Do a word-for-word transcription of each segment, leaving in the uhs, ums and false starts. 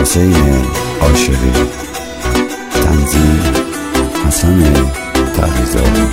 حسین عاشقی، تنظیم حسن تبریزی.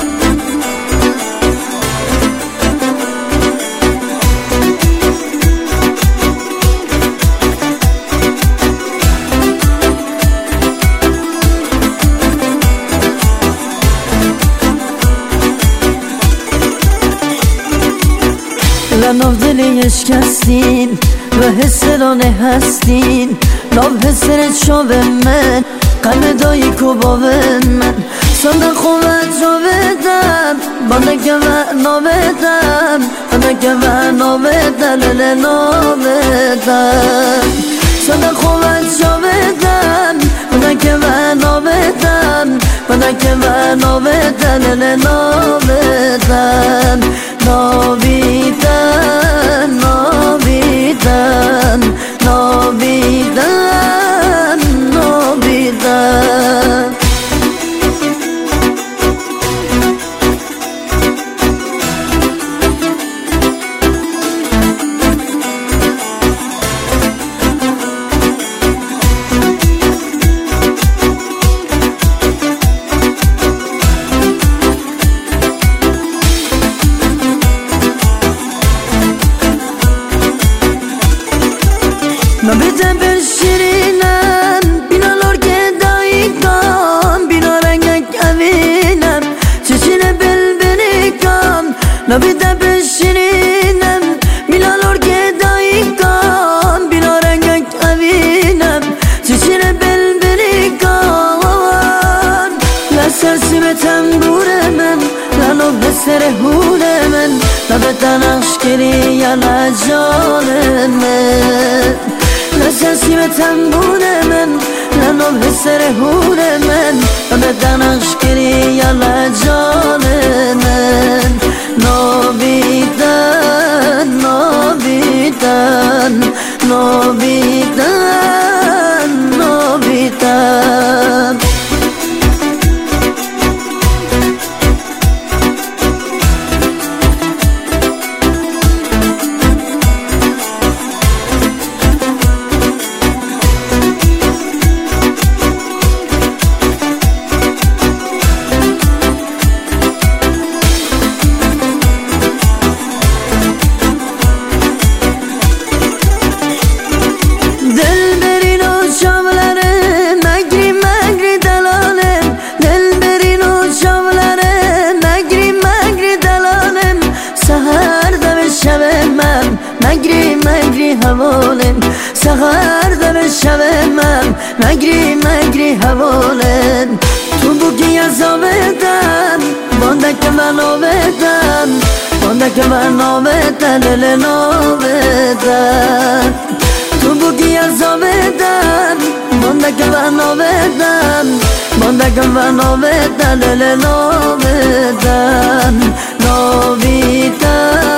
ناف دلی اشکستین و حس رانه هستین، ناف حسر شاب من قلب دایی کباون من سندن خوبت را بدم بانده و نابدم بانده و نابدم لله نابدم سندن خوبت را بدم بانده و نابدم بانده و نابدم لله نابدم نابیدن نابیدن نابیدن نابیدن نبیدم به شیرینم بینا لرگه دایگام بینا رنگک اوینم چشین بلبلیکام نبیدم به شیرینم بینا لرگه دایگام بینا رنگک اوینم چشین بلبلیکام لسر سیب تنبور من لالو بسر هور من نبیدن عشقری یا لجان من لسسی به تنبور من لنو حسر هور من و بدن عشقری یا لجان من نابیدن نابیدن نابیدن نابیدن مگری مگری حوالم سهر در شب من مگری مگری حوالم تو بگی از آبدم بانده که من آبدم بانده که من آبدم لله نابدم تو بگی از آبدم بانده که من آبدم بانده که من آبدم لله نابدم نابیدم